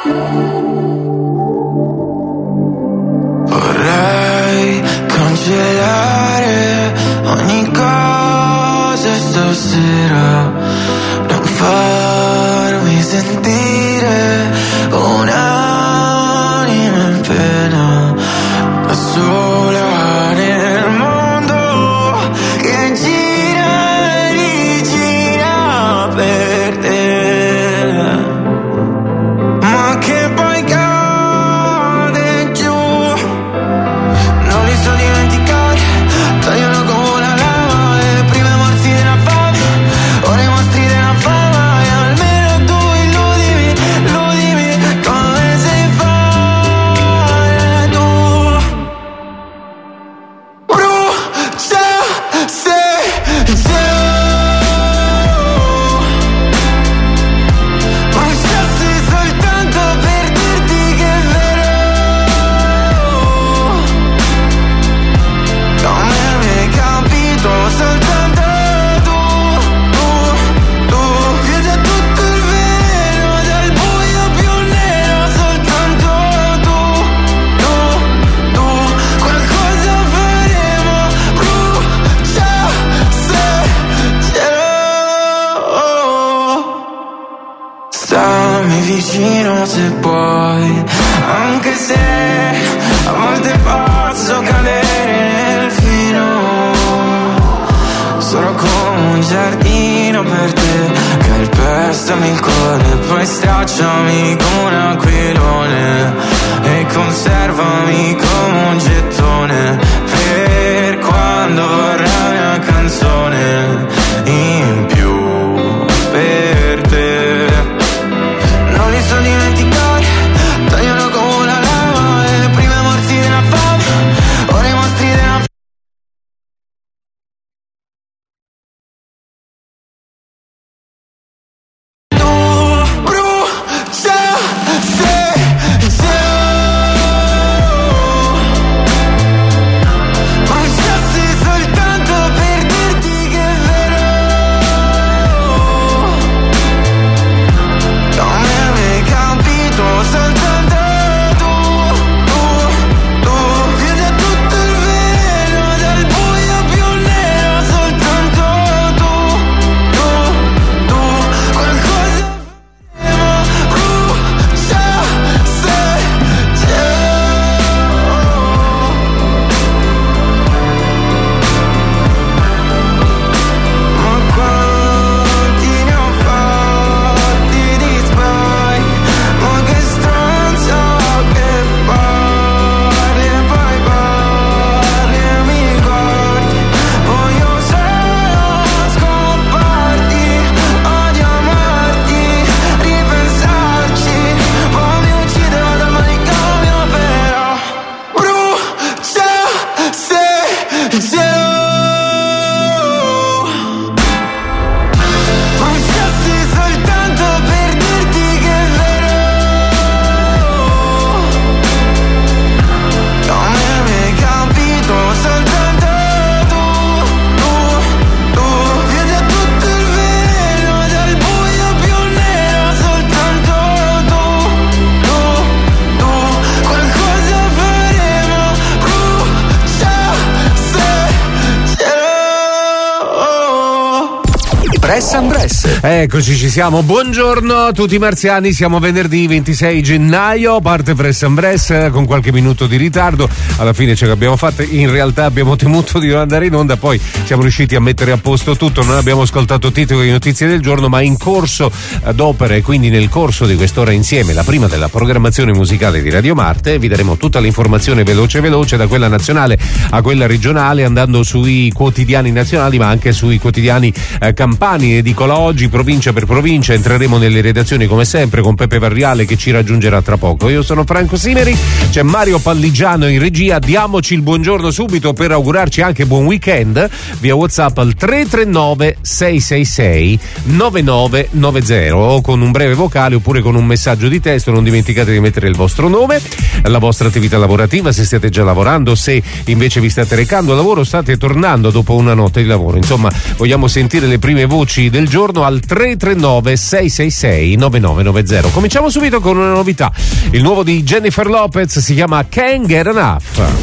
Vorrei cancellare ogni cosa stasera, non farmi sentire un'anima in pena, da sola nel mondo che gira e rigira per te, ma che poi cade giù. Non li so dimenticare, tagliano come una lama, e prima morsi della fame, ora i mostri della fama, e almeno tu illudimi, illudimi come sei fare tu. Brucia se bruciassi soltanto per dirti che è vero, come mi hai capito soltanto tu, che da tutto il vero, dal buio più nero, soltanto tu, qualcosa faremo, brucia se stammi vicino se puoi, anche se a volte posso cadere nel filo. Sono come un giardino per te, calpestami il cuore, poi stracciami come un aquilone e conservami come un gettone per quando vorrai una canzone in più per te. Non li so dimenticare, tagliano come una lama, e prima morsi della fame, ora i mostri della tu, brucia se bruciassi soltanto per dirti che è vero, come avevi capito soltanto tu, che da tutto il vero, dal buio più nero, soltanto tu, qualcosa faremo, brucia se ma quanti ne ho fatti di sbagli, ma che stronza che parli e poi parli e mi guardi, voglio solo scomparti, odio amarti, ripensarci, poi mi uccide, vado al manicomio, però brucia se bruciassi soltanto per dirti che è vero, come avevi capito soltanto tu, che da tutto il vero, dal buio più nero, soltanto tu, qualcosa faremo, brucia se Press and Press. Eccoci, ci siamo. Buongiorno a tutti i marziani, siamo venerdì 26 gennaio, parte Press and Press con qualche minuto di ritardo. Alla fine ce l'abbiamo fatta, in realtà abbiamo temuto di non andare in onda, poi siamo riusciti a mettere a posto tutto, non abbiamo ascoltato titoli di notizie del giorno, ma in corso d'opera e quindi nel corso di quest'ora insieme, la prima della programmazione musicale di Radio Marte, vi daremo tutta l'informazione veloce da quella nazionale a quella regionale, andando sui quotidiani nazionali ma anche sui quotidiani campani. Edicola oggi, provincia per provincia, entreremo nelle redazioni come sempre con Peppe Varriale che ci raggiungerà tra poco. Io sono Franco Simeri, c'è Mario Palligiano in regia, diamoci il buongiorno subito per augurarci anche buon weekend via WhatsApp al 339 666 9990 o con un breve vocale oppure con un messaggio di testo. Non dimenticate di mettere il vostro nome, la vostra attività lavorativa, se stiate già lavorando, se invece vi state recando al lavoro, state tornando dopo una notte di lavoro. Insomma, vogliamo sentire le prime voci messaggi del giorno al 339 666 9990. Cominciamo subito con una novità. Il nuovo di Jennifer Lopez si chiama Can't Get Enough.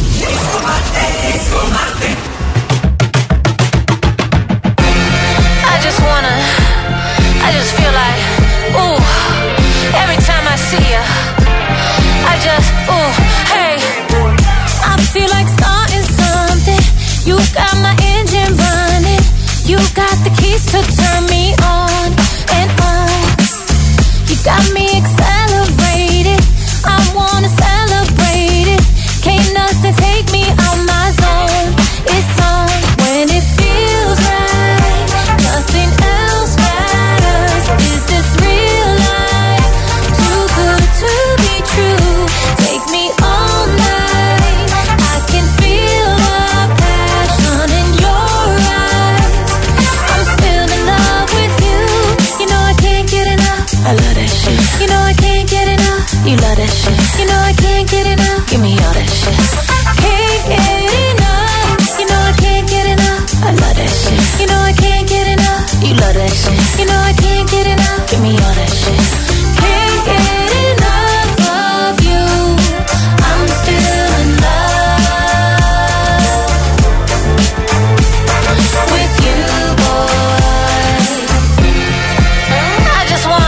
You got my engine running. You got the keys to turn me on and on. You got me accelerated. I wanna celebrate it. Can't nothing take me out my zone. It's on when it feels right. Nothing else matters. Is this real life? Too good to be true. Take me all night. I can feel the passion in your eyes. I'm still in love with you. You know I can't get enough. I love that shit. You know I can't get enough. You love that shit. You know I can't get enough. Give me all that shit. Can't get enough. You know I can't get enough. I love that shit. You know I can't get enough. You love that shit. You know I can't get enough. Give me all that shit. Can't get enough of you. I'm still in love with you, boy. I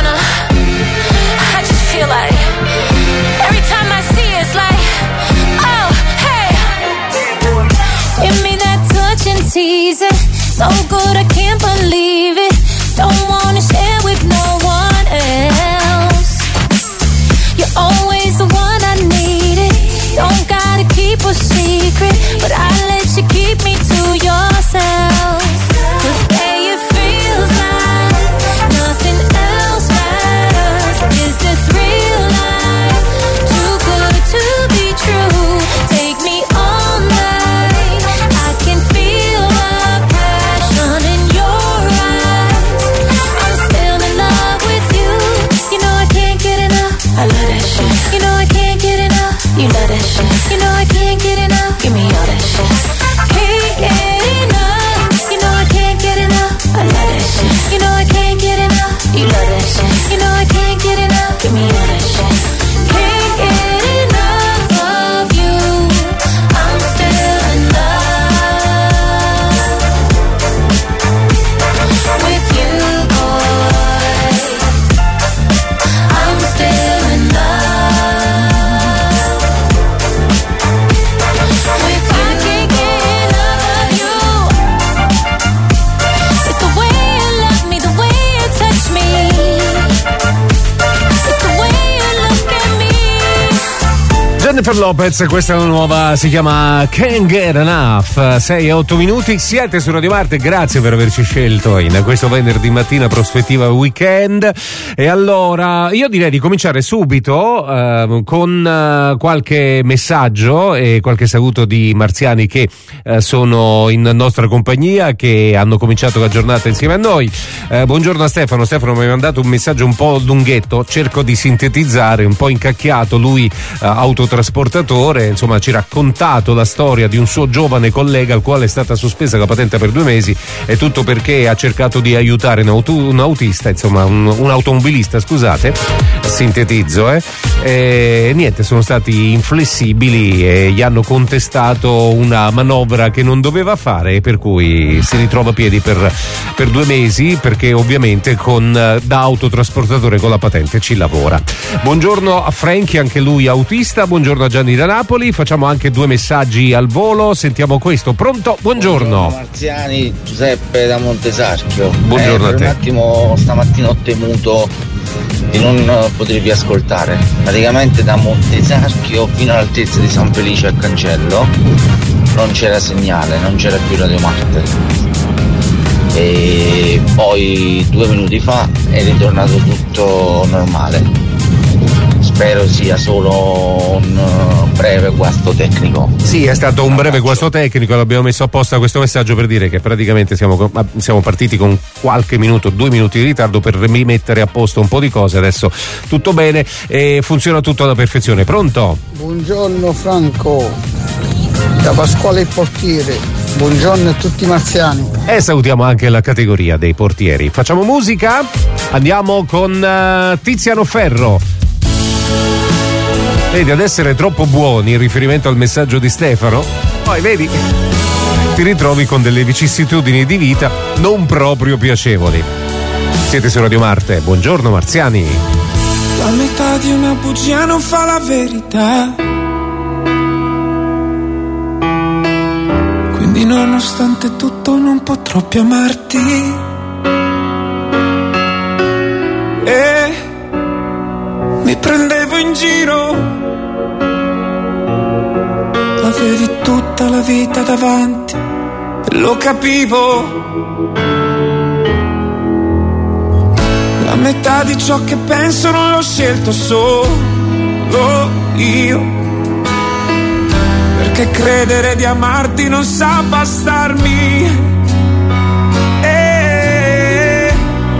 just feel like every time I see it, it's like, oh, hey. Give me that touch and tease it. So good I can't believe it. Don't wanna share with no one else. You're always the one I needed. Don't gotta keep a secret, but I let you keep me to yourself. 'Cause babe, it feels like nothing else matters. Is this real life? Too good to be true. Take me all night. I can feel the passion in your eyes. I'm still in love with you. You know I can't get enough. I love that shit. You know I can't get enough. You love that shit. You know I can't get enough. Give me all that shit. Can't get enough. You know I can't get enough. I love that shit. You know I can't get enough. You love that shit. You know I can't get enough. Give me all that shit. Can't get enough of you. I'm still in love with you, boy. I'm still in love with you. I can't get enough of you. It's the way you love me, the way you touch me. It's the way you look at me. Jennifer Lopez, questa è la nuova, si chiama Can't Get Enough. 6 e 8 minuti, siete su Radio Marte, grazie per averci scelto in questo venerdì mattina prospettiva weekend. E allora io direi di cominciare subito con qualche messaggio e qualche saluto di marziani che sono in nostra compagnia, che hanno cominciato la giornata insieme a noi. Buongiorno a Stefano mi ha mandato un messaggio un po' lunghetto, cerco di sintetizzare, un po' incacchiato. Lui autotrasportatore, insomma, ci ha raccontato la storia di un suo giovane collega al quale è stata sospesa la patente per 2 mesi, e tutto perché ha cercato di aiutare un autista, insomma un automobilista, scusate, sintetizzo, e niente, sono stati inflessibili e gli hanno contestato una manovra che non doveva fare, per cui si ritrova a piedi per 2 mesi, perché ovviamente da autotrasportatore con la patente ci lavora. Buongiorno a Frankie, anche lui autista. Buongiorno a Gianni da Napoli. Facciamo anche 2 messaggi al volo, sentiamo questo. Pronto? Buongiorno Marziani, Giuseppe da Montesarchio. Buongiorno a te. Per un attimo stamattina ho temuto di non potervi ascoltare. Praticamente da Montesarchio fino all'altezza di San Felice a Cancello non c'era segnale, non c'era più Radio Marte, e poi 2 minuti fa è ritornato tutto normale. Spero sia solo un breve guasto tecnico. Sì, è stato un breve guasto tecnico, l'abbiamo messo apposta questo messaggio per dire che praticamente siamo partiti con qualche minuto, 2 minuti di ritardo per rimettere a posto un po' di cose. Adesso tutto bene e funziona tutto alla perfezione. Pronto? Buongiorno Franco, da Pasquale il portiere. Buongiorno a tutti i marziani. E salutiamo anche la categoria dei portieri. Facciamo musica? Andiamo con Tiziano Ferro. Vedi, ad essere troppo buoni in riferimento al messaggio di Stefano, poi vedi, ti ritrovi con delle vicissitudini di vita non proprio piacevoli. Siete su Radio Marte, buongiorno marziani. La metà di una bugia non fa la verità, quindi nonostante tutto non potrò più amarti. E mi prendevo in giro, avevi tutta la vita davanti e lo capivo. La metà di ciò che penso non l'ho scelto solo io, perché credere di amarti non sa bastarmi. E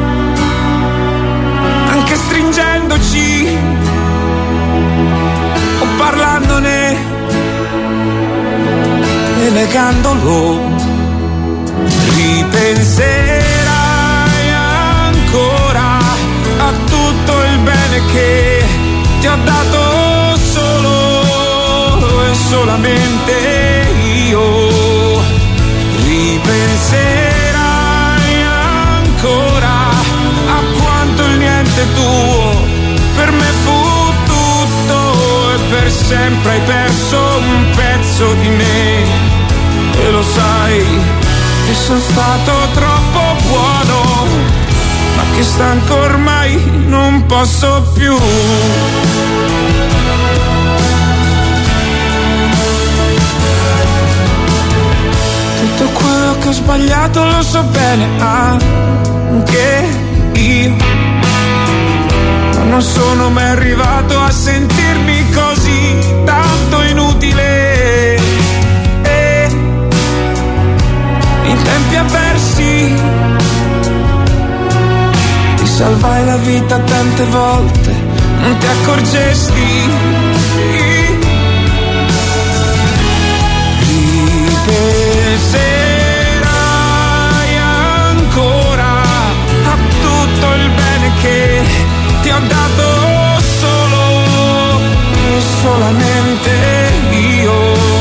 anche stringendoci o parlandone e negandolo, ripenserai ancora a tutto il bene che ti ho dato solo e solamente io. Ripenserai ancora a quanto il niente tuo per me fu tutto e per sempre hai perso un pezzo di me. E lo sai che sono stato troppo buono, ma che stanco ormai non posso più. Tutto quello che ho sbagliato lo so bene anche io, ma non sono mai arrivato a sentirmi così tanto inutile. E in tempi avversi ti salvai la vita tante volte, non ti accorgesti. Ripenserai ancora a tutto il bene che ti ho dato solo e solamente io.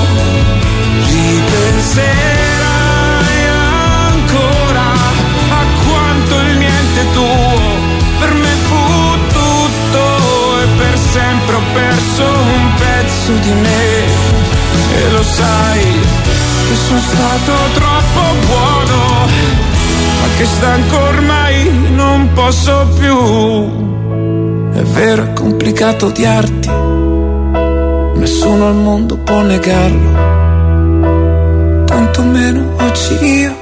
Ripenserai ancora a quanto il niente tuo per me fu tutto e per sempre ho perso un pezzo di me. E lo sai che sono stato troppo buono, ma che stanco ormai non posso più. È vero, è complicato odiarti, nessuno al mondo può negarlo, tanto meno oggi io.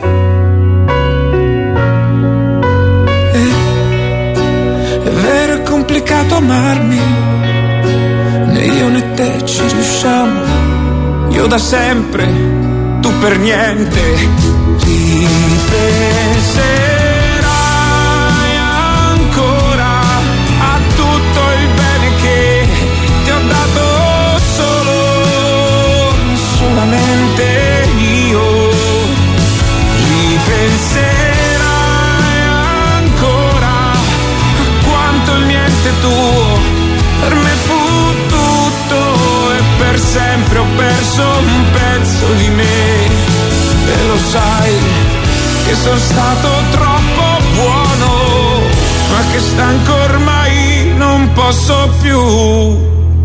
È vero, è complicato amarmi, né io né te ci riusciamo, io da sempre, tu per niente. Ripenserai ancora a tutto il bene che ti ho dato solo, solamente io. Ripenserai ancora a quanto il niente tuo per me fu tutto e per sempre ho perso un pezzo di me. E lo sai che sono stato troppo buono, ma che stanco ormai non posso più.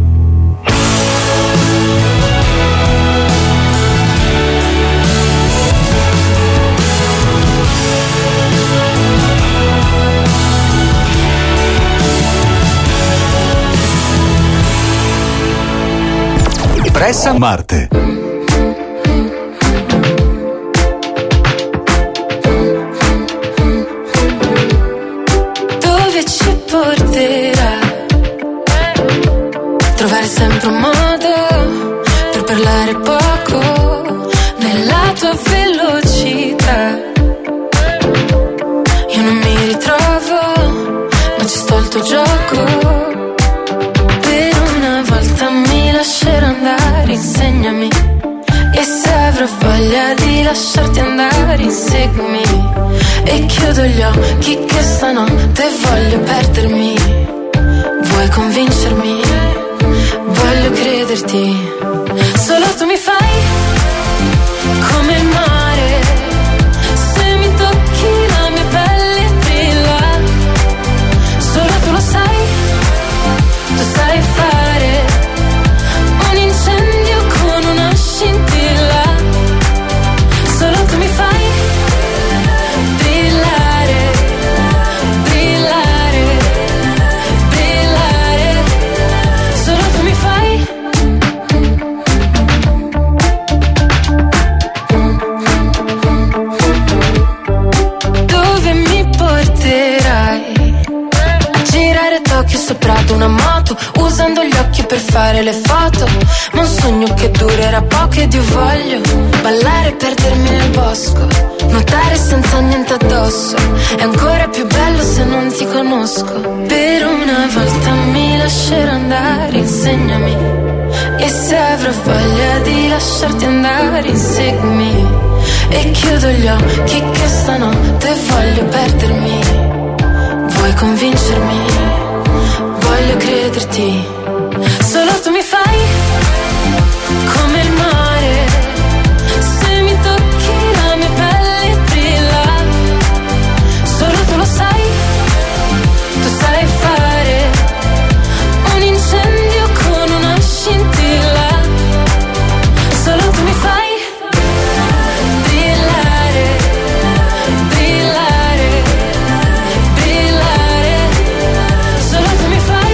Pressa Marte. Dove ci porterà? Trovare sempre un modo per parlare poco nella tua velocità. Io non mi ritrovo, ma ci sto il tuo gioco. Per una volta mi lascerò andare, insegnami. E se avrò voglia di lasciarti andare, inseguimi. E chiudo gli occhi che stanotte voglio perdermi. Vuoi convincermi? Voglio crederti. Solo tu mi fai come il mare. Se mi tocchi la mia pelle brilla. Solo tu lo sai. Tu sai fare un incendio con una scintilla. Solo tu mi fai brillare, brillare, brillare. Solo tu mi fai. Dove mi porterai? A girare Tokyo sopra ad una moto, usando gli occhi per fare le foto. Ma un sogno che durerà poco ed io voglio ballare e perdermi nel bosco, nuotare senza niente addosso. È ancora più bello se non ti conosco. Per una volta mi lascerò andare, insegnami. E se avrò voglia di lasciarti andare, inseguimi. E chiudo gli occhi che stanotte voglio perdermi. Vuoi convincermi? Voglio crederti. Solo tu mi fai come il mare. Se mi tocchi la mia pelle brilla. Solo tu lo sai. Tu sai fare un incendio con una scintilla. Solo tu mi fai brillare, brillare, brillare. Solo tu mi fai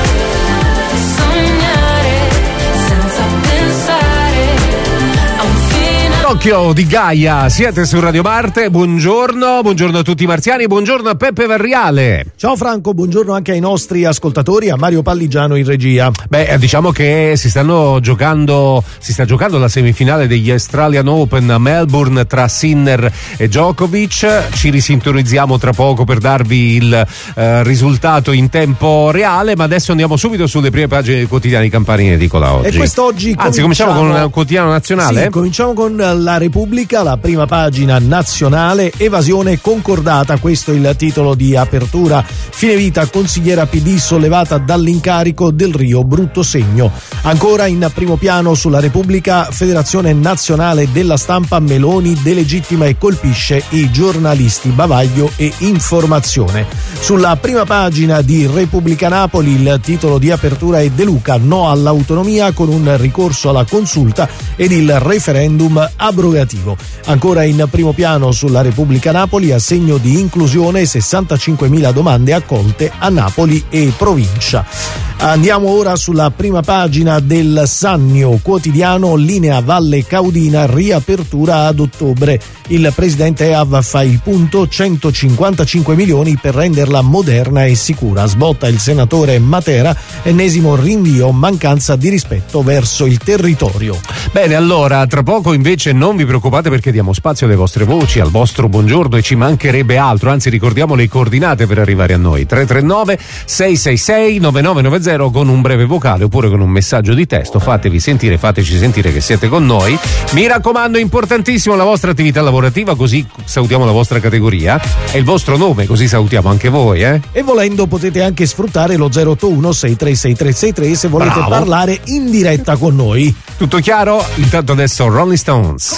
sognare senza pensare a un finale. Occhio di Gaia, siete su Radio Marte, buongiorno a tutti i marziani, buongiorno a Peppe Varriale. Ciao Franco, buongiorno anche ai nostri ascoltatori, a Mario Palligiano in regia. Beh, diciamo che si sta giocando la semifinale degli Australian Open a Melbourne tra Sinner e Djokovic. Ci risintonizziamo tra poco per darvi il risultato in tempo reale, ma adesso andiamo subito sulle prime pagine dei quotidiani campani in edicola oggi. E quest'oggi cominciamo con un quotidiano nazionale? Sì, cominciamo con La Repubblica, la prima pagina nazionale, evasione concordata, questo è il titolo di apertura. Fine vita, consigliera PD sollevata dall'incarico, Del Rio brutto segno. Ancora in primo piano sulla Repubblica, Federazione Nazionale della Stampa, Meloni delegittima e colpisce i giornalisti, bavaglio e informazione. Sulla prima pagina di Repubblica Napoli il titolo di apertura è De Luca, no all'autonomia con un ricorso alla consulta ed il referendum abrogativo. Ancora in primo piano sulla Repubblica Napoli, a segno di inclusione 65.000 domande accolte a Napoli e provincia. Andiamo ora sulla prima pagina del Sannio quotidiano, linea Valle Caudina, riapertura ad ottobre. Il presidente EAV fa il punto, 155 milioni per renderla moderna e sicura. Sbotta il senatore Matera, ennesimo rinvio, mancanza di rispetto verso il territorio. Bene, allora, tra poco invece non vi preoccupate perché diamo spazio alle vostre voci, al vostro buongiorno e ci mancherebbe altro, anzi ricordiamo le coordinate per arrivare a noi, 339 666 9990 con un breve vocale oppure con un messaggio di testo, fateci sentire che siete con noi. Mi raccomando, è importantissimo la vostra attività lavorativa, così salutiamo la vostra categoria e il vostro nome, così salutiamo anche voi, E volendo potete anche sfruttare lo 081 636363 se volete parlare in diretta con noi. Tutto chiaro? Intanto adesso Rolling Stones.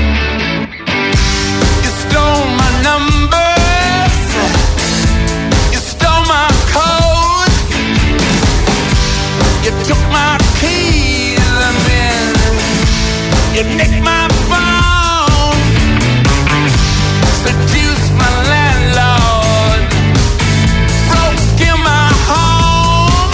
You nicked my phone, seduced my landlord, broke in my home.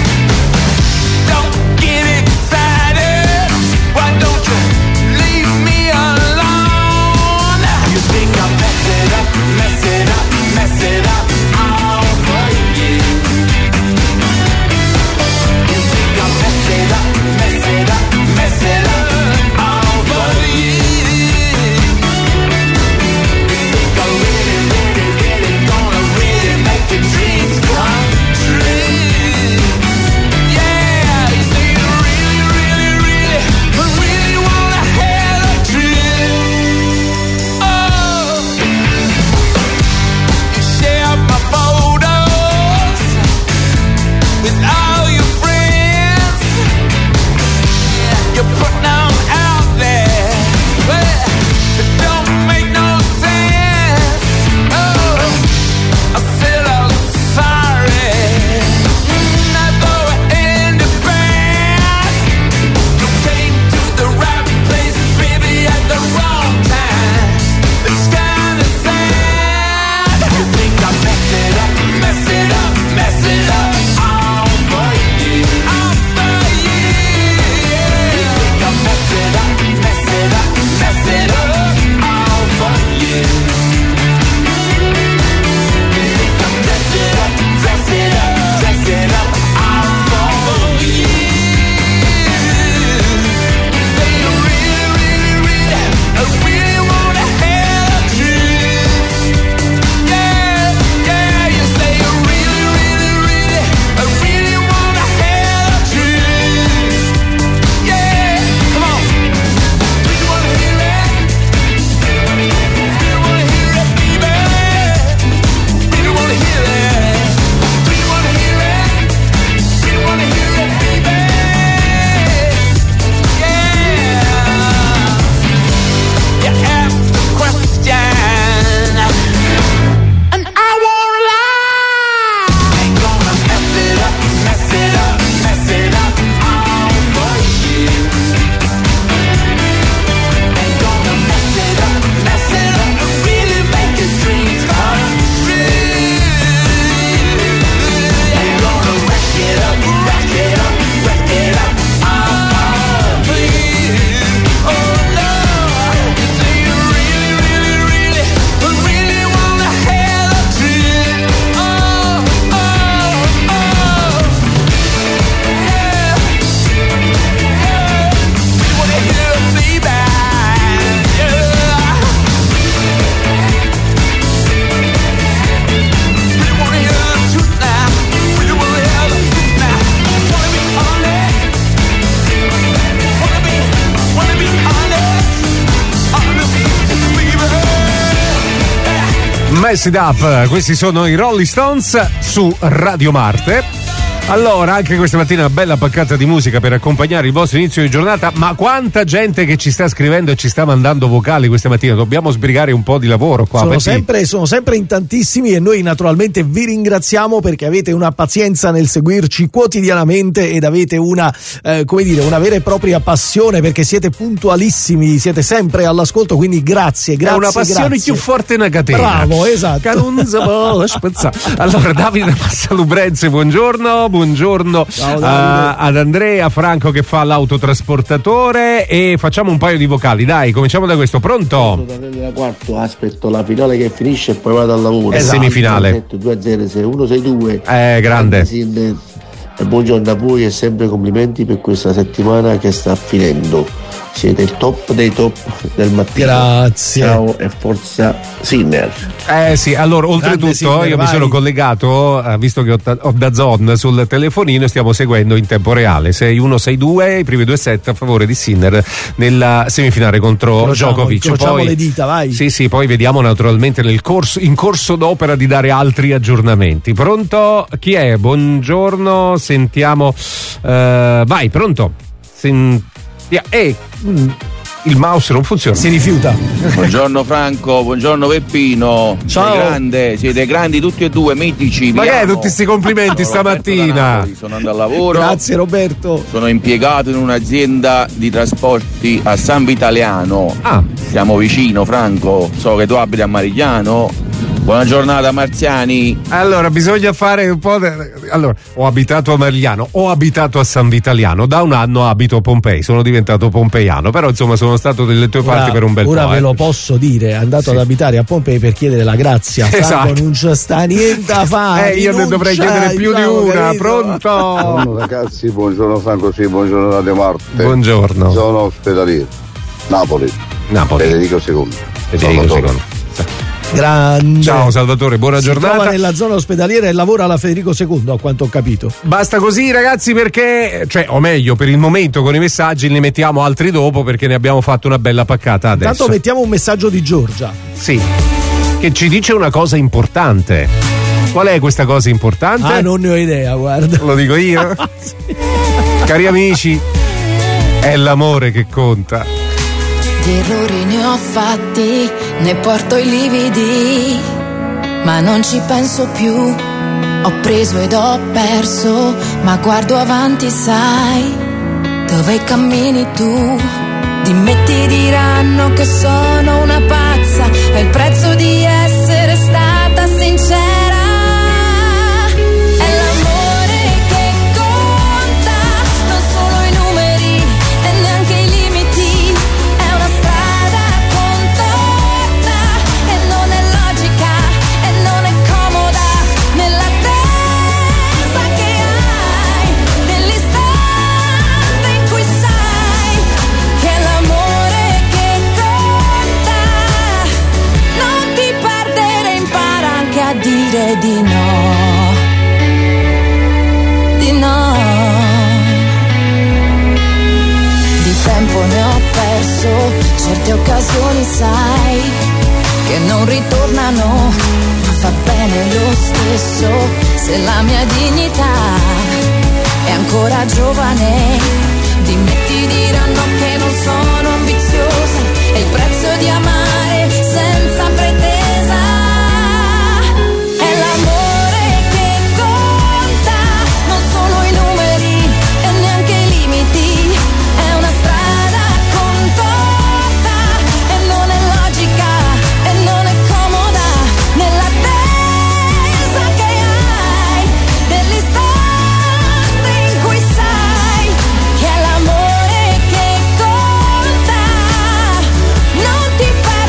Don't get excited, why don't you leave me alone? You think I mess it up, mess it up, mess it up all for you. You think I mess it up, mess it up, mess it up all for you. Mess It Up, questi sono i Rolling Stones su Radio Marte. Allora, anche questa mattina una bella paccata di musica per accompagnare il vostro inizio di giornata, ma quanta gente che ci sta scrivendo e ci sta mandando vocali questa mattina, dobbiamo sbrigare un po' di lavoro qua. Sono sempre in tantissimi e noi naturalmente vi ringraziamo perché avete una pazienza nel seguirci quotidianamente ed avete una una vera e propria passione, perché siete puntualissimi, siete sempre all'ascolto, quindi grazie. È una passione più forte una catena. Bravo, esatto. Allora, Davide Massalubrenze, buongiorno ad Andrea Franco che fa l'autotrasportatore, e facciamo un paio di vocali, dai, cominciamo da questo. Pronto? Da quarto aspetto la finale che finisce e poi vado al lavoro. È semifinale. 2-0, 6-1, 6-2. Grande. E buongiorno a voi e sempre complimenti per questa settimana che sta finendo. Siete il top dei top del mattino. Grazie. Ciao e forza Sinner. Sì, allora oltretutto Sinner, io mi sono collegato, visto che ho DAZN sul telefonino, e stiamo seguendo in tempo reale 6-1-6-2 i primi 2 set a favore di Sinner nella semifinale contro Djokovic. Incrociamo le dita, vai. Sì, poi vediamo naturalmente in corso d'opera di dare altri aggiornamenti. Pronto? Chi è? Buongiorno, sentiamo. Vai, pronto? Il mouse non funziona. Si rifiuta. Buongiorno Franco, buongiorno Peppino. Ciao. Siete grandi tutti e due, mitici. Ma che è tutti questi complimenti stamattina? Sono andato al lavoro. Grazie Roberto. Sono impiegato in un'azienda di trasporti a San Vitaliano. Siamo vicino, Franco. So che tu abiti a Marigliano. Buona giornata Marziani. Allora, bisogna fare un po'. Allora, ho abitato a Marigliano, ho abitato a San Vitaliano, da un anno abito a Pompei, sono diventato pompeiano, però insomma sono stato delle tue parti per un bel po'. Ora ve lo posso dire, è andato ad abitare a Pompei per chiedere la grazia. Esatto. Franco, non c'è sta niente da fare. Io ne dovrei chiedere più di una. Pronto? Buongiorno ragazzi, buongiorno Franco, buongiorno Radio Marte. Buongiorno. Sono ospedaliero. Napoli. Federico II. Grande. Ciao Salvatore, buona giornata. Si trova nella zona ospedaliera e lavora alla Federico II, a quanto ho capito. Basta così ragazzi, perché o meglio, per il momento con i messaggi ne mettiamo altri dopo, perché ne abbiamo fatto una bella paccata adesso. Intanto mettiamo un messaggio di Giorgia. Sì, che ci dice una cosa importante. Qual è questa cosa importante? Non ne ho idea, guarda. Lo dico io? Sì. Cari amici, è l'amore che conta. Di errori ne ho fatti, ne porto i lividi, ma non ci penso più. Ho preso ed ho perso, ma guardo avanti, sai, dove cammini tu. Dimmi, ti diranno che sono una pazza, è il prezzo di essere stata sincera. Di no, di tempo ne ho perso, certe occasioni sai che non ritornano, ma fa bene lo stesso se la mia dignità è ancora giovane. Dimmi, ti diranno che non sono ambiziosa, è il prezzo di amare senza pretesa. Ti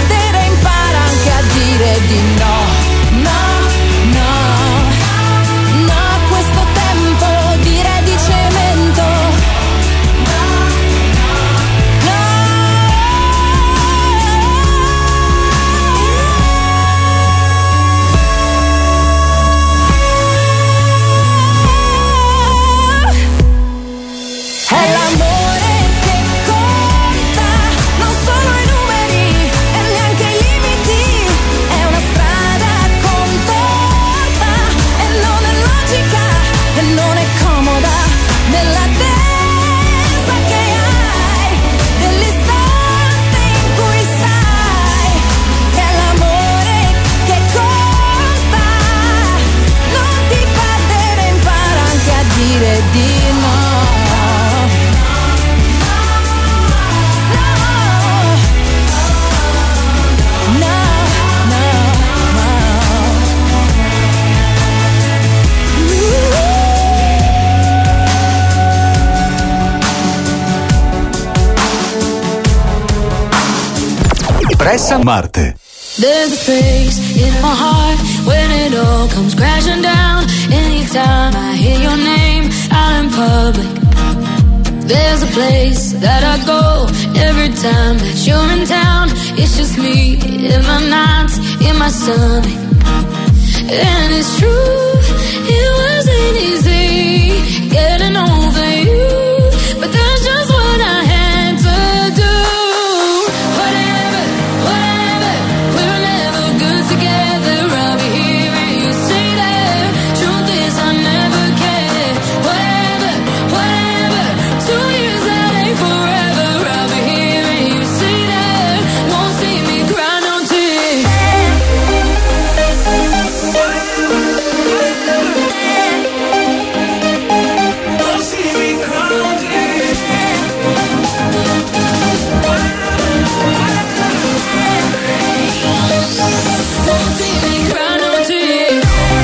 Pressa Marte. There's a place in my heart when it all comes crashing down. Anytime I hear your name out in public. There's a place that I go every time that you're in town. It's just me in my nights, in my stomach. And it's true, it wasn't easy getting over you, but that's just what I had to do. Whatever, we're never good together. I'll be here and you stay there. Truth is I never cared. Whatever, 2 years that ain't forever. I'll be here and you stay there. Won't see me cry no tears. Won't see me cry no tears. Won't see me cry no tears.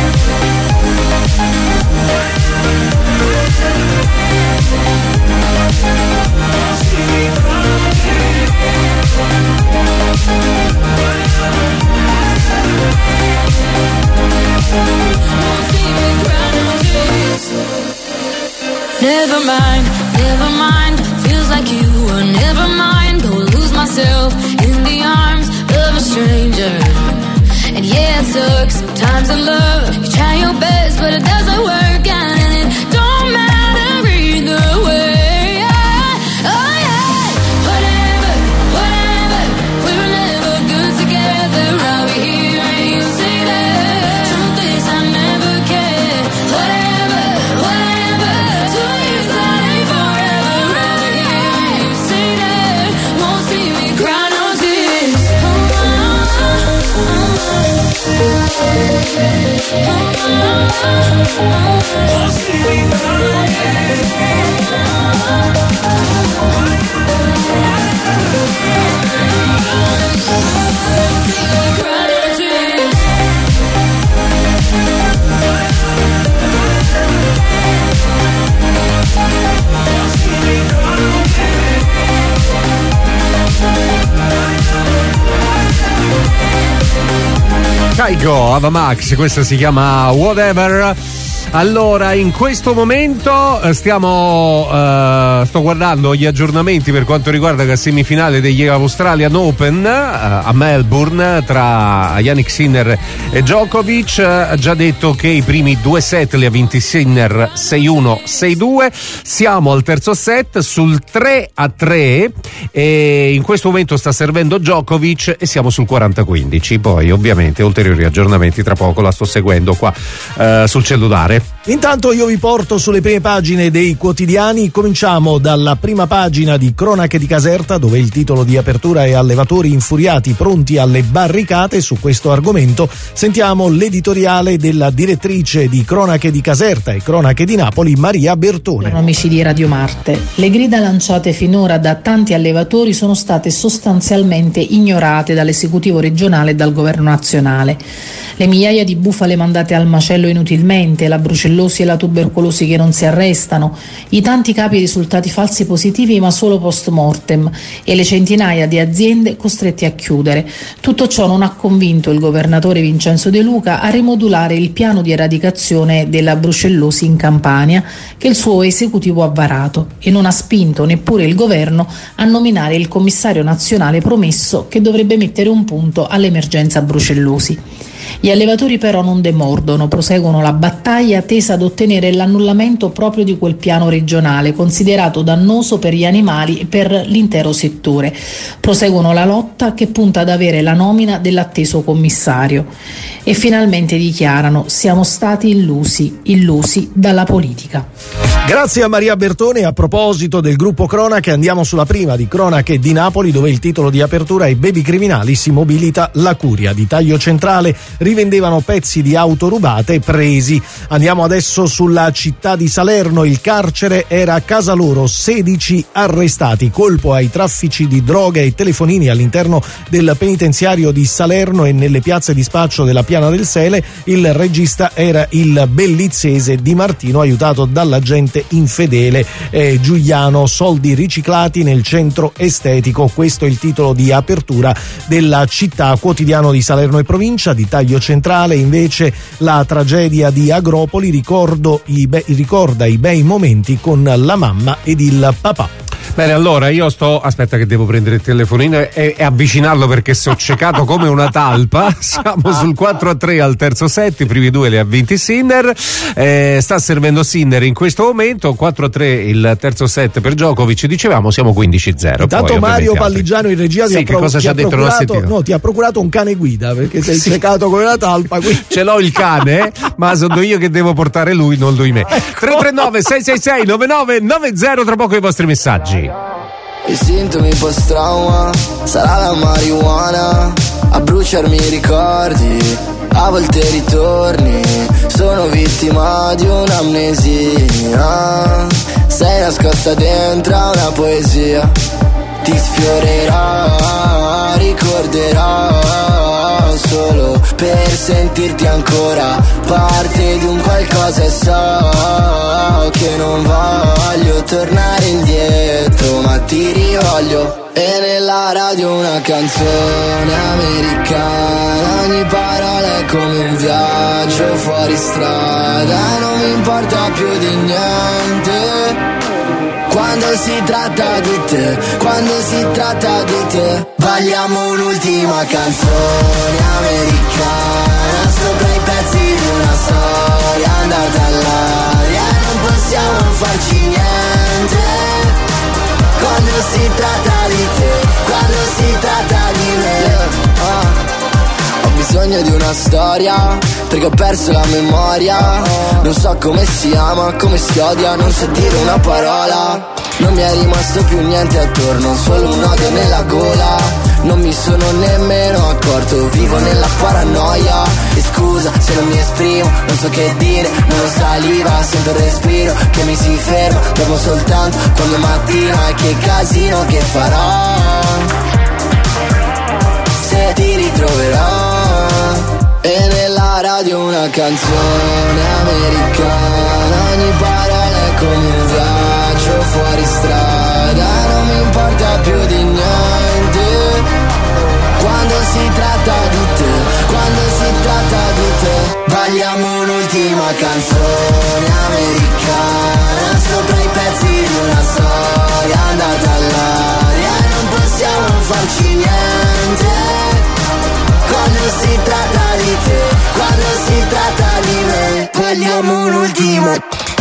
Never mind, feels like you were never mine. Go lose myself in the arms of a stranger. And yeah, it sucks sometimes in love. You try your best, but it doesn't work out, and it don't matter either way. Oh yeah, whatever, we're never good together. I'll be here and you stay there. Truth is I never cared. Whatever, 2 years that ain't forever. I'll be here and you stay there. Won't see me cry no tears. Won't see me cry no Kygo, Ava Max, questa si chiama Whatever. Allora, in questo momento sto guardando gli aggiornamenti per quanto riguarda la semifinale degli Australian Open a Melbourne tra Jannik Sinner e Djokovic. Ha già detto che i primi 2 set li ha vinti Sinner 6-1, 6-2. Siamo al terzo set sul 3-3 e in questo momento sta servendo Djokovic e siamo sul 40-15. Poi ovviamente ulteriori aggiornamenti tra poco, la sto seguendo qua sul cellulare. Intanto io vi porto sulle prime pagine dei quotidiani. Cominciamo dalla prima pagina di Cronache di Caserta, dove il titolo di apertura è Allevatori infuriati pronti alle barricate. Su questo argomento sentiamo l'editoriale della direttrice di Cronache di Caserta e Cronache di Napoli, Maria Bertone. Omicidi Radio Marte. Le grida lanciate finora da tanti allevatori sono state sostanzialmente ignorate dall'esecutivo regionale e dal governo nazionale. Le migliaia di bufale mandate al macello inutilmente, la brucellosi e la tubercolosi che non si arrestano, i tanti capi risultati falsi positivi ma solo post mortem e le centinaia di aziende costrette a chiudere. Tutto ciò non ha convinto il governatore Vincenzo De Luca a rimodulare il piano di eradicazione della brucellosi in Campania che il suo esecutivo ha varato e non ha spinto neppure il governo a nominare il commissario nazionale promesso che dovrebbe mettere un punto all'emergenza brucellosi. Gli allevatori però non demordono, proseguono la battaglia tesa ad ottenere l'annullamento proprio di quel piano regionale, considerato dannoso per gli animali e per l'intero settore. Proseguono la lotta che punta ad avere la nomina dell'atteso commissario. E finalmente dichiarano: siamo stati illusi dalla politica. Grazie a Maria Bertone. A proposito del gruppo Cronache, andiamo sulla prima di Cronache di Napoli, dove il titolo di apertura è Baby criminali, si mobilita la curia. Di taglio centrale, rivendevano pezzi di auto rubate presi. Andiamo adesso sulla città di Salerno. Il carcere era a casa loro, 16 arrestati. Colpo ai traffici di droga e telefonini all'interno del penitenziario di Salerno e nelle piazze di spaccio della Piana del Sele. Il regista era il bellizzese Di Martino, aiutato dall'agente sicuramente infedele. Giuliano, soldi riciclati nel centro estetico, questo è il titolo di apertura della Città, quotidiano di Salerno e provincia. Di taglio centrale invece la tragedia di Agropoli, ricorda i bei momenti con la mamma ed il papà. Bene, allora io aspetta che devo prendere il telefonino e avvicinarlo perché sono ciecato come una talpa. Siamo sul 4-3 al terzo set, i primi due li ha vinti Sinner, sta servendo Sinner in questo momento, 4-3 il terzo set per Djokovic, dicevamo siamo 15-0. Intanto Mario Palligiano in regia sì, cosa ci ha detto? Ti ha procurato un cane guida perché sei ciecato come una talpa. Quindi... Ce l'ho il cane, ma sono io che devo portare lui, non lui me. 339-666-9990, tra poco i vostri messaggi. I sintomi post-trauma sarà la marijuana a bruciarmi i ricordi, a volte ritorni, sono vittima di un'amnesia, sei nascosta dentro una poesia, ti sfiorerà, ricorderò solo per sentirti ancora parte di un qualcosa, e so che non voglio tornare indietro, ma ti rivoglio. E nella radio una canzone americana, ogni parola è come un viaggio fuori strada, non mi importa più di niente. Quando si tratta di te, quando si tratta di te, balliamo un'ultima canzone americana, sopra i pezzi di una storia andata all'aria, non possiamo farci niente. Quando si tratta di te, quando si tratta di me, ho bisogno di una storia, perché ho perso la memoria, non so come si ama, come si odia, non so dire una parola. Non mi è rimasto più niente attorno, solo un odio nella gola. Non mi sono nemmeno accorto, vivo nella paranoia. E scusa se non mi esprimo, non so che dire, non ho saliva, sento il respiro che mi si ferma, dormo soltanto quando è mattina, e che casino che farò se ti ritroverò. E nella radio una canzone americana, ogni parola è come un viaggio fuori strada, non mi importa più di niente. Quando si tratta di te, quando si tratta di te, balliamo un'ultima canzone americana, sopra i pezzi di una storia andata all'aria, e non possiamo farci niente. Quando si tratta di te, quando si tratta di me, balliamo un'ultima.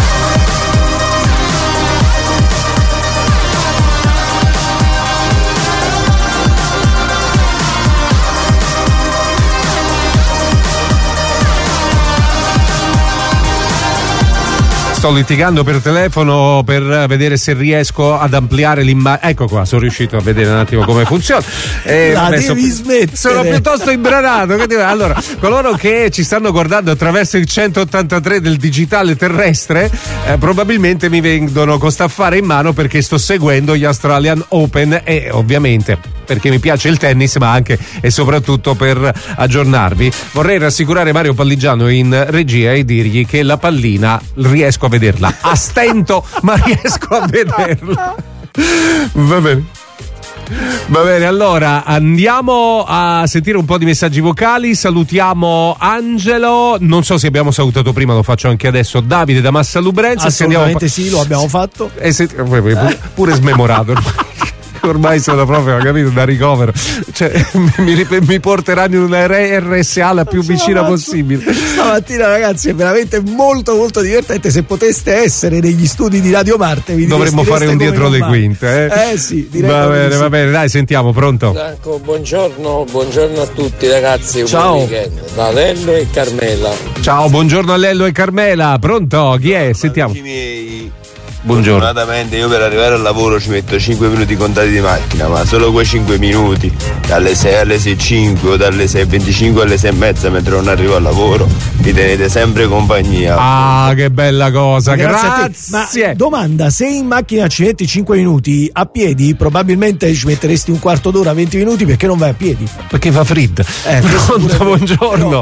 Sto litigando per telefono per vedere se riesco ad ampliare l'immagine. Ecco qua, sono riuscito a vedere un attimo come funziona. Devi smettere. Sono piuttosto imbranato. Allora, coloro che ci stanno guardando attraverso il 183 del digitale terrestre, probabilmente mi vengono con staffare in mano perché sto seguendo gli Australian Open, e ovviamente perché mi piace il tennis, ma anche e soprattutto per aggiornarvi. Vorrei rassicurare Mario Palligiano in regia e dirgli che la pallina riesco a vederla a stento, ma riesco a vederla. Va bene, allora andiamo a sentire un po' di messaggi vocali. Salutiamo Angelo, non so se abbiamo salutato prima, lo faccio anche adesso, Davide da Massa Lubrenza. Assolutamente sì, lo abbiamo fatto. Pure smemorato. Ormai sono proprio, capito, da ricovero, cioè mi porteranno in una RSA la più vicina possibile. Stamattina, ragazzi, è veramente molto molto divertente. Se poteste essere negli studi di Radio Marte, dovremmo fare un dietro le quinte, sì, va bene, dai, sentiamo. Pronto? Franco, buongiorno a tutti ragazzi. Ciao. Buon weekend. Da Lello e Carmela. Ciao, buongiorno a Lello e Carmela. Pronto? Chi è? Sentiamo. Buongiorno. Fortunatamente io per arrivare al lavoro ci metto 5 minuti contati di macchina, ma solo quei 5 minuti, dalle 6 alle 6.05 o dalle 6.25 alle 6.30 mentre non arrivo al lavoro, mi tenete sempre compagnia. Ah, che bella cosa, grazie. Ma domanda, se in macchina ci metti 5 minuti, a piedi probabilmente ci metteresti un quarto d'ora, 20 minuti, perché non vai a piedi? Perché fa freddo. Pronto, buongiorno.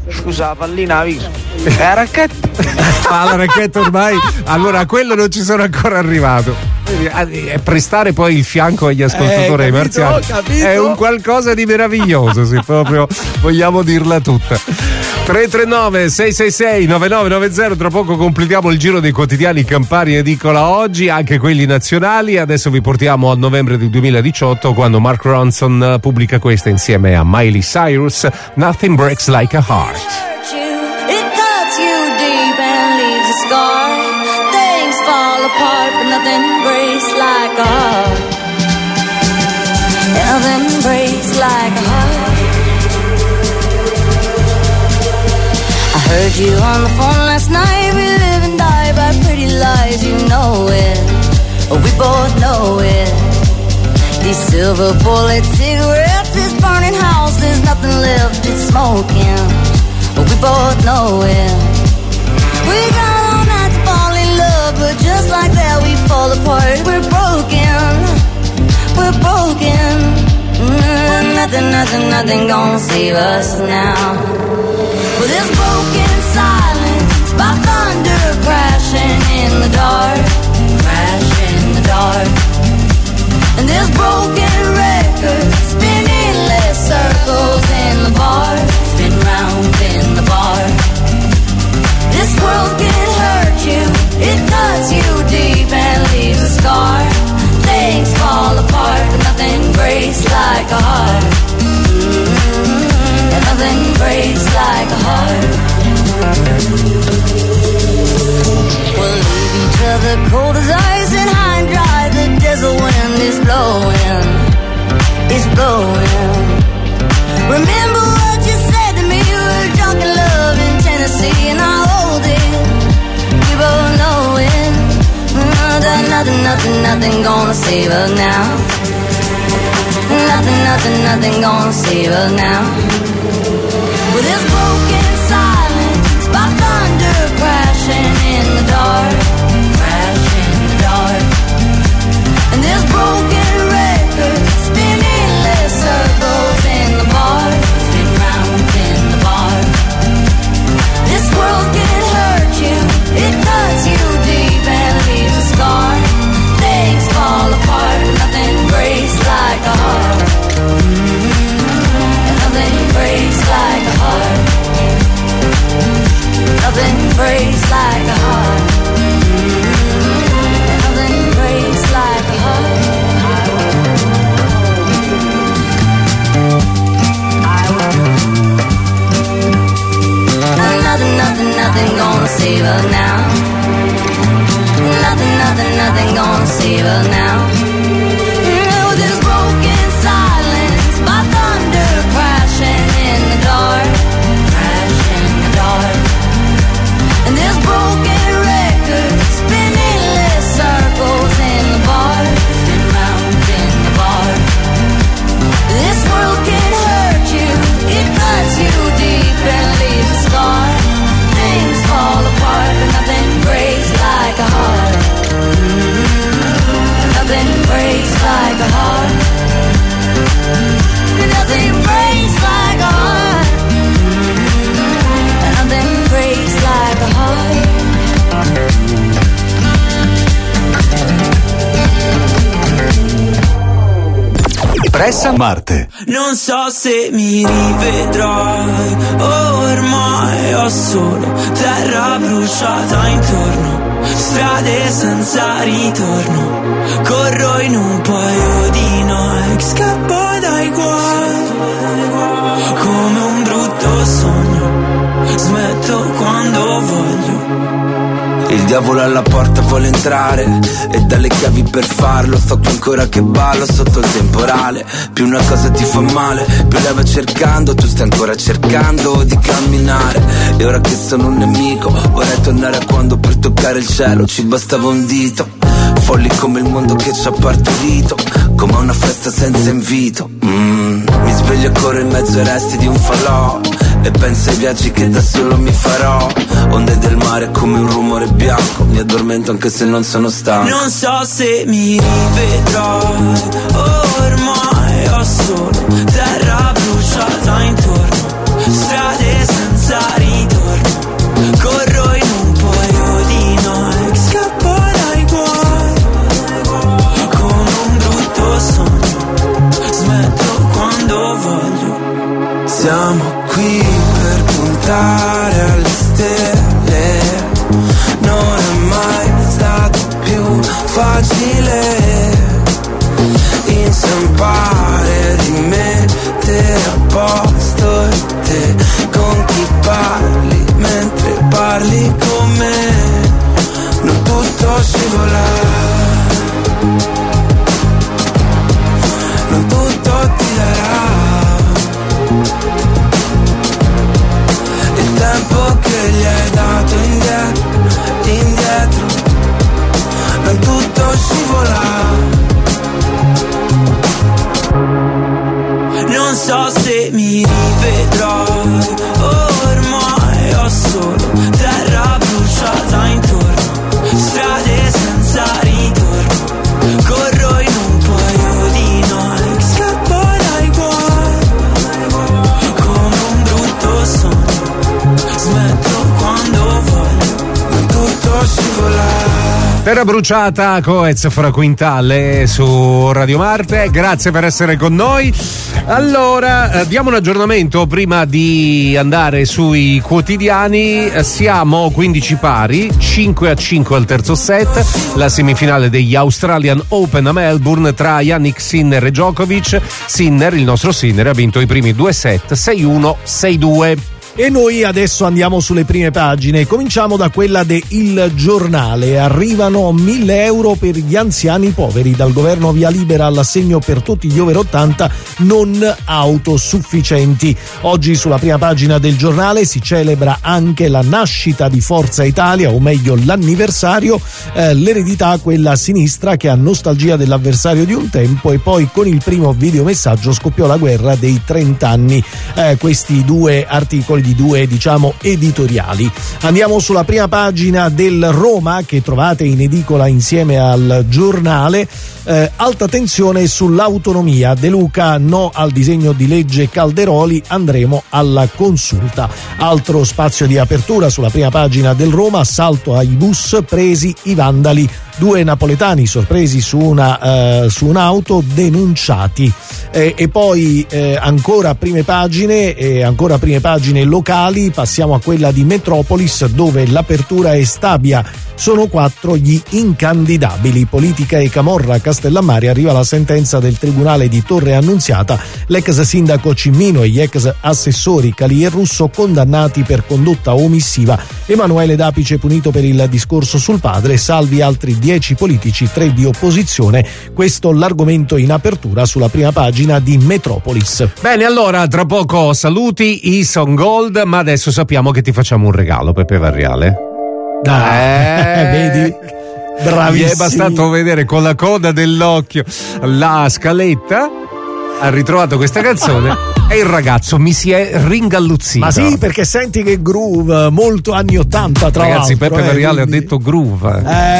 Scusa, la pallina ha visto. La racchetta? Ma la racchetta ormai, allora a quello non ci sono ancora arrivato. Prestare poi il fianco agli ascoltatori, ai marziani, è un qualcosa di meraviglioso, se proprio vogliamo dirla tutta. 339 666 9990. Tra poco completiamo il giro dei quotidiani Campania Edicola oggi, anche quelli nazionali. Adesso vi portiamo a novembre del 2018, quando Mark Ronson pubblica questa insieme a Miley Cyrus, Nothing Breaks Like a Heart. It cuts you deep and leaves a scar. Things fall apart, but nothing breaks like a heart. Nothing breaks like a heart. I heard you on the phone last night. We live and die by pretty lies, you know it. We both know it. These silver bullet cigarettes, this burning house, there's nothing left, it's smoking. We both know it. We got all night to fall in love, but just like that we fall apart. We're broken, we're broken. Nothing gonna save us now. With this broken silence, by thunder crashing in the dark, crash in the dark. And this broken record spinning less circles in the bar, spin round in the bar. This world can hurt you, it cuts you deep and leaves a scar. Things fall apart, but nothing breaks like a heart. And nothing breaks like a heart. We'll leave each other cold as ice and high and dry. The desert wind is blowing, it's blowing. Remember what you said to me, you were drunk in love in Tennessee, and I hold it, we both know it. Nothing gonna save us now. Nothing gonna save us now. With this broken silence, by thunder crashing in the dark, crash in the dark. And this broken record spinning less circles in the bar, spin round in the bar. This world can hurt you, it cuts you deep and leaves a scar. Things fall apart, but nothing breaks like a heart. And nothing breaks like a heart. Nothing breaks like a heart. And nothing breaks like a heart. Nothing gonna save us now. Nothing gonna save us now. With this broken silence, by thunder crashing in the dark, crash in the dark. And this broken record spinning less circles in the bar, spin round in the bar. This world can hurt you, it cuts you deep and leaves a scar. Things fall apart, but nothing breaks like a heart. Nothing breaks like a heart. Nothing breaks like a heart. Nothing breaks like a heart. Pressa Marte. Non so se mi rivedrai, ormai ho solo terra bruciata intorno, strade senza ritorno, corro in un paio di Nike, scappo dai guai, come un brutto sogno, smetto quando voglio. Il diavolo alla porta vuole entrare e dalle chiavi per farlo. Sto qui ancora che ballo sotto il temporale. Più una cosa ti fa male, più la vai cercando. Tu stai ancora cercando di camminare. E ora che sono un nemico vorrei tornare a quando per toccare il cielo ci bastava un dito. Folli come il mondo che ci ha partorito, come una festa senza invito. Mi sveglio e corro in mezzo ai resti di un falò e penso ai viaggi che da solo mi farò. Onde del mare come un rumore bianco, mi addormento anche se non sono stanco. Non so se mi rivedrai, ormai ho solo terra bruciata intorno, strade senza facile inciampare, rimettere a posto te con chi parli mentre parli con me. Non tutto scivola, non tutto ti darà il tempo che gli hai dato indietro, indietro. Non tutto scivola. Non so se mi rivedrai, ormai ho solo terra bruciata intorno, strade senza ritorno, corro in un paio di Nike, scappo dai guai, come un brutto sogno, smetto quando voglio, non tutto scivola. Terra bruciata, Coez fra Quintale su Radio Marte, grazie per essere con noi. Allora, diamo un aggiornamento prima di andare sui quotidiani. Siamo 15 pari, 5-5 al terzo set, la semifinale degli Australian Open a Melbourne tra Jannik Sinner e Djokovic. Sinner, il nostro Sinner, ha vinto i primi 2 set, 6-1, 6-2. E noi adesso andiamo sulle prime pagine. Cominciamo da quella de Il Giornale. Arrivano 1.000 euro per gli anziani poveri. Dal governo via libera all'assegno per tutti gli over 80 non autosufficienti. Oggi sulla prima pagina del Giornale si celebra anche la nascita di Forza Italia, o meglio l'anniversario, l'eredità quella a sinistra che ha nostalgia dell'avversario di un tempo, e poi con il primo videomessaggio scoppiò la guerra dei 30 anni. Questi due articoli di due, diciamo, editoriali. Andiamo sulla prima pagina del Roma, che trovate in edicola insieme al Giornale. Alta tensione sull'autonomia. De Luca no al disegno di legge Calderoli, andremo alla consulta. Altro spazio di apertura sulla prima pagina del Roma: assalto ai bus, presi i vandali. 2 napoletani sorpresi su un'auto, denunciati. E poi ancora prime pagine locali. Passiamo a quella di Metropolis, dove l'apertura è Stabia. Sono 4 gli incandidabili. Politica e camorra, Castellammare, arriva la sentenza del tribunale di Torre Annunziata. L'ex sindaco Cimmino e gli ex assessori Calì e Russo condannati per condotta omissiva. Emanuele Dapice punito per il discorso sul padre, salvi altri 10 politici, 3 di opposizione. Questo l'argomento in apertura sulla prima pagina di Metropolis. Bene, allora tra poco saluti, Ison Gold, ma adesso sappiamo che ti facciamo un regalo, Peppe Varriale. Vedi? Bravissimo. Mi è bastato vedere con la coda dell'occhio la scaletta, ha ritrovato questa canzone e il ragazzo mi si è ringalluzzito. Ma sì, perché senti che groove, molto anni 80 tra ragazzi, l'altro. Peppe Varriale ha detto groove.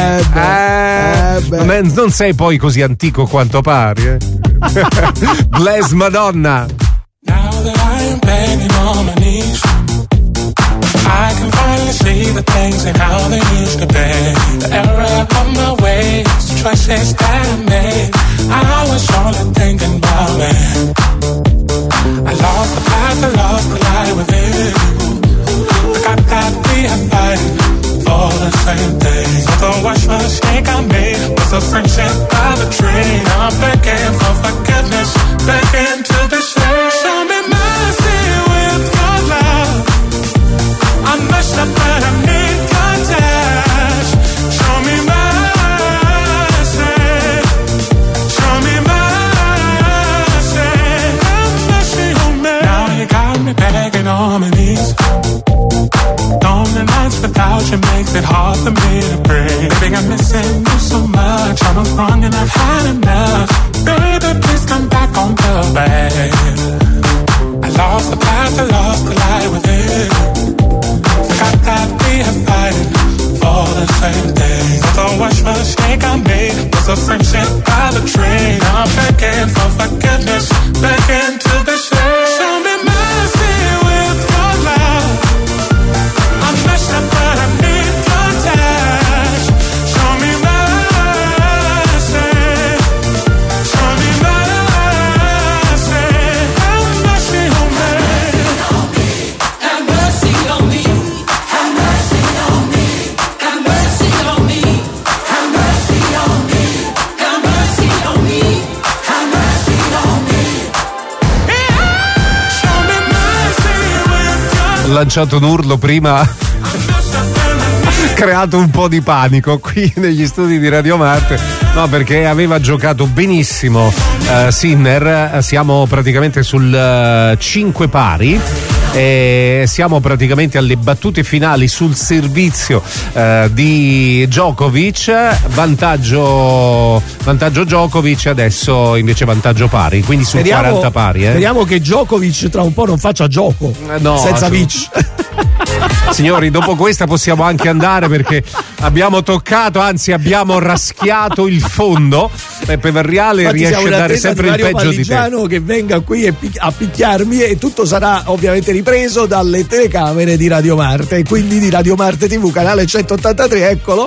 Non sei poi così antico quanto pari, Bless Madonna. Now that I am begging on my knees, I can finally see the things and how they used to be. The error of my ways, the choices that I made, I was only thinking about it. I lost the path, I lost the light with you. Forgot that we are fighting for the same thing. So the worst mistake I made was a friendship by the tree. Now I'm begging for forgiveness, begging to be saved. Show me mercy with your love. I messed up but I need your touch. Show me mercy. Show me mercy. Have mercy on me. Now you got me begging on my knees. Lonely nights without you makes it hard for me to breathe. Baby, I'm missing you so much. I'm wrong and I've had enough. Baby, please come back on the bed. I lost the path, I lost the light with you. Forgot that we are fighting for the same thing. The worst mistake I made was a friendship by the tree. Now I'm begging for forgiveness, begging to be saved. Show me mercy with your love. I messed up but I need your touch. Show me mercy. Show me mercy. Have mercy on me. Have mercy on me. Have mercy on me. Have mercy on me. Have mercy on me. lanciato un urlo prima creato un po' di panico qui negli studi di Radio Marte, no, perché aveva giocato benissimo Sinner. Siamo praticamente sul 5 pari e siamo praticamente alle battute finali sul servizio di Djokovic. Vantaggio Djokovic, adesso invece vantaggio pari, quindi sul 40 pari. Speriamo che Djokovic tra un po' non faccia gioco senza Vic. Signori, dopo questa possiamo anche andare, perché abbiamo toccato, anzi abbiamo raschiato il fondo. Peppe Verriale riesce a dare sempre il peggio di te. Che venga qui a picchiarmi, e tutto sarà ovviamente ripreso dalle telecamere di Radio Marte, e quindi di Radio Marte TV canale 183, eccolo.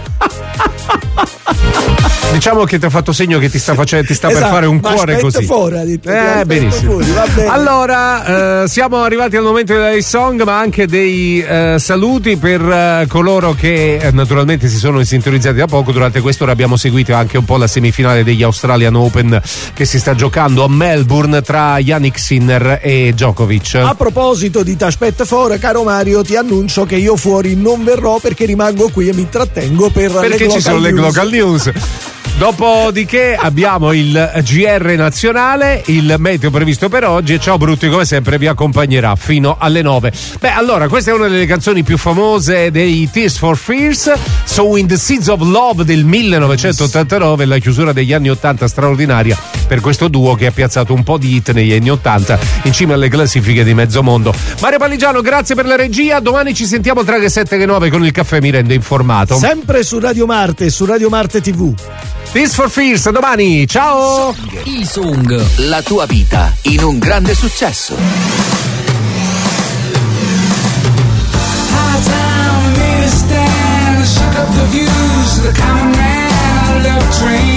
Diciamo che ti ha fatto segno che ti sta per fare un cuore così. Fuori, benissimo. Fuori, va bene. Allora, siamo arrivati al momento dei song, ma anche dei saluti per coloro che naturalmente si sono sintonizzati da poco. Durante quest'ora abbiamo seguito anche un po' la semifinale degli Australian Open che si sta giocando a Melbourne tra Jannik Sinner e Djokovic. A proposito di T'aspetta fuori, caro Mario, ti annuncio che io fuori non verrò, perché rimango qui e mi trattengo perché ci sono le Global News. Dopodiché abbiamo il GR nazionale, il meteo previsto per oggi, e Ciao Brutti come sempre vi accompagnerà fino alle 9. Beh, allora, questa è una delle canzoni più famose dei Tears for Fears, So in the Seeds of Love del 1989, la chiusura degli anni 80 straordinaria per questo duo che ha piazzato un po' di hit negli anni 80 in cima alle classifiche di mezzo mondo. Mario Palligiano, grazie per la regia, domani ci sentiamo tra le 7 e le 9 con il caffè mi rende informato. Sempre su Radio Marte e su Radio Marte TV. Tears for Fears, domani, ciao! Il Song, la tua vita in un grande successo. High town made a stand, shook up the views, the common man left train.